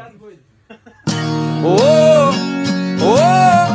О, о,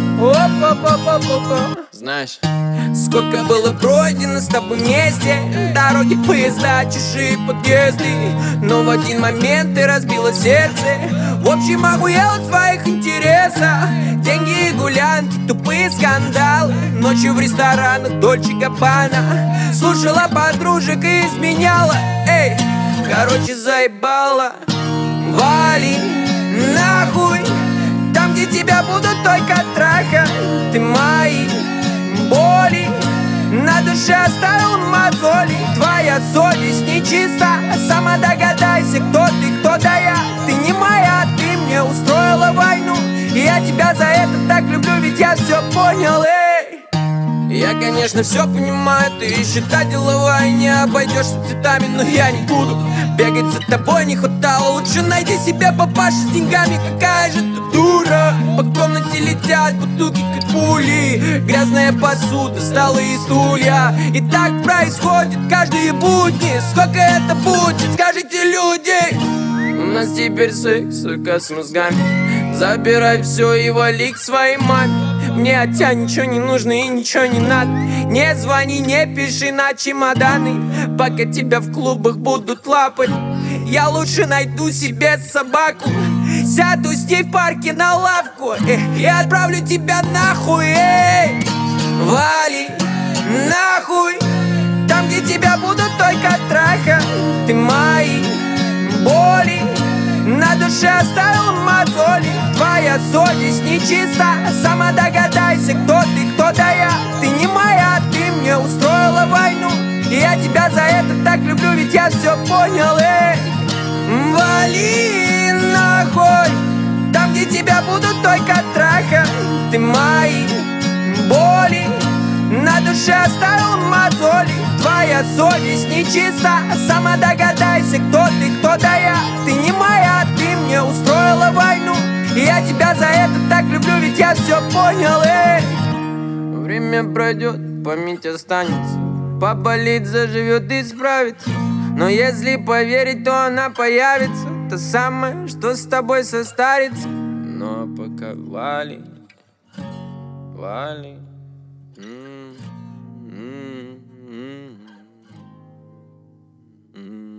о. Знаешь, сколько было пройдено с тобой вместе, дороги, поезда, чужие подъезды, но в один момент ты разбила сердце. В общем, охуел от своих интересов. Деньги и гулянки, тупые скандалы, ночью в ресторанах Дольче Габбана. Слушала подружек и изменяла. Эй, короче, заебала. Вали нахуй, там, где тебя будут только трахать. Ты мои боли на душе оставил мозоли. Твоя совесть нечиста, сама догадайся, кто ты, кто да я. Ты не моя, ты мне устроила войну, и я тебя за это так люблю, ведь я все понял, эй. Я, конечно, все понимаю, ты считать деловая, не обойдешься цветами, но я не буду бегать за тобой, не хватало. Лучше найди себе папашу с деньгами, какая же ты дура. По комнате летят бутылки, как пули, грязная посуда, столы и стулья. И так происходит каждые будни. Сколько это будет, скажите, люди? У нас теперь секс, сука, с мозгами. Забирай все и вали к своей маме. Мне от тебя ничего не нужно и ничего не надо. Не звони, не пиши на чемоданы, пока тебя в клубах будут лапать. Я лучше найду себе собаку, сяду с ней в парке на лавку и отправлю тебя нахуй, эй. Вали нахуй, там, где тебя будут только трахать. Ты мои боли на душе оставил мозоли. Твоя совесть нечиста, сама догадайся, кто ты, кто да я. Ты не моя, ты мне устроила войну, и я тебя за это так люблю, ведь я все понял, эй. Вали нахуй, там, где тебя будут только трахать. Ты мои боли на душе оставил мозоли. Твоя совесть нечиста, сама догадайся, кто ты, кто да я. Ты не моя, ты мне устроила войну, и я тебя за это так люблю, ведь я все понял, эй. Время пройдет, память останется, поболит, заживет и справится. Но если поверить, то она появится, то самое, что с тобой состарится. Ну а пока вали, вали. Mm-hmm.